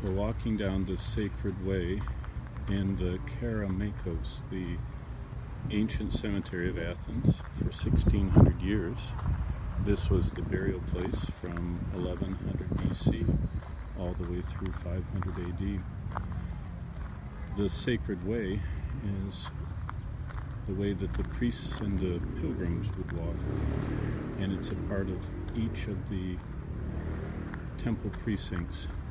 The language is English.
We're walking down this sacred way in the Kerameikos, the ancient cemetery of Athens. For 1600 years, this was the burial place from 1100 BC all the way through 500 AD. The sacred way is the way that the priests and the pilgrims would walk, and it's a part of each of the temple precincts